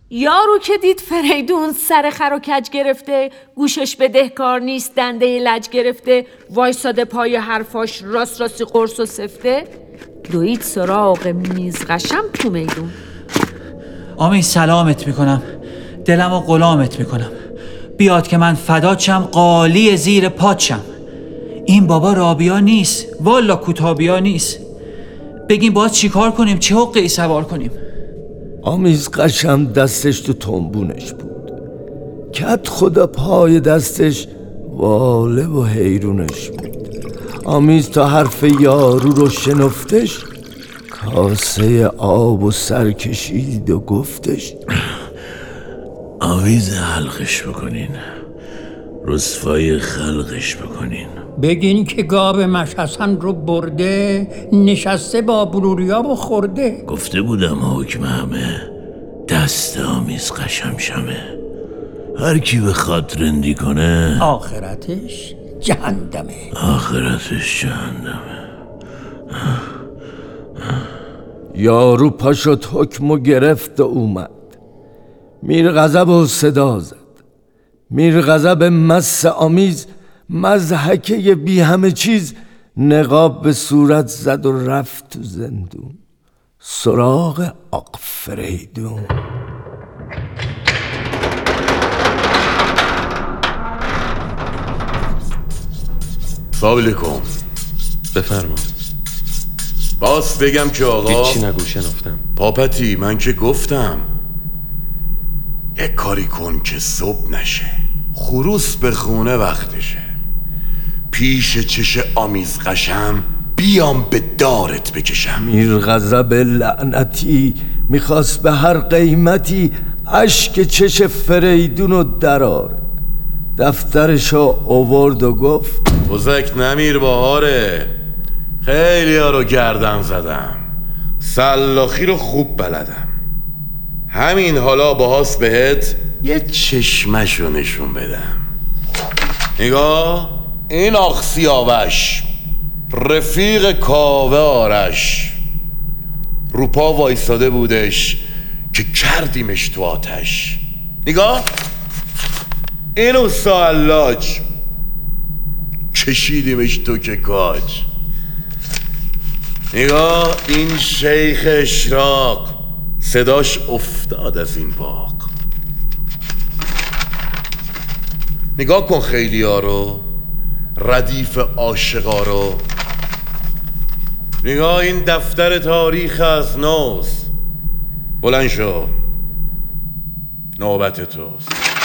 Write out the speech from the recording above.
یارو که دید فریدون سر خر و کج گرفته، گوشش به دهکار نیست، دنده لج گرفته، وایساده پای حرفاش، راست راستی قرص و سفته، دوید سراغ میز قشم تو میدون. آمین سلامت میکنم، دلم و غلامت میکنم، بیاد که من فدات شم، قالی زیر پات شم. این بابا رابیا نیست، والا کوتابیا نیست. بگیم باید چی کار کنیم، چه حقی سوار کنیم؟ آمیز قشم دستش تو تنبونش بود، کت خدا پای دستش واله و حیرونش بود. آمیز تا حرف یارو رو شنفتش، کاسه آب و سر کشید و گفتش آویز حلقش بکنین، رسوای خلقش بکنین. بگین که گاب مشحسن رو برده، نشسته با بروریاب و خورده. گفته بودم حکم همه دست آمیز قشم شمه، هر کی بخواد رندی کنه آخرتش جهنمه. آخرتش جهنمه. یارو پاشد حکم و گرفت و اومد، میر غضب و صدا زد. میر غضب مس آمیز مضحکه بی همه چیز، نقاب به صورت زد و رفت تو زندون سراغ آق فریدون. سلام علیکم. بفرما. باز بگم که آقا هیچی نگو، شنفتم. پاپتی من که گفتم یک کاری کن که صبح نشه، خروس به خونه وقتشه، پیش چش آمیز قشم بیام به دارت بکشم. میر غضب لعنتی میخواست به هر قیمتی اشک چش فریدونو دراره. دفترشو آورد و گفت بزک نمیر بهاره، خیلی ها رو گردن زدم، سلاخی رو خوب بلدم، همین حالا باهاست بهت یه چشمشو نشون بدم. نگاه این آخ سیاوش رفیق کاوه آرش رو پا وایستاده بودش که کردیمش تو آتش. نگاه این اوستا حلاج کشیدیمش تو که کاج. نگاه این شیخ اشراق صداش افتاد از این باغ. نگاه کن خیلی ها رو، ردیف عاشقا رو. نگاه این دفتر تاریخ از نوست. بلند شو، نوبت توست.